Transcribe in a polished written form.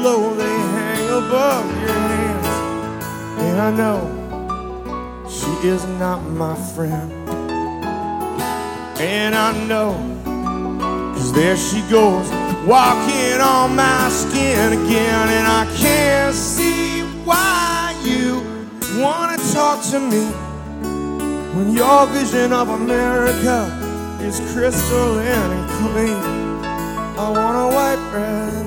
low, they hang above your heads. And I know she is not my friend. And I know, 'cause there she goes, walking on my skin again. And I can't see why you wanna talk to me when your vision of America is crystalline and clean. I want a white bread.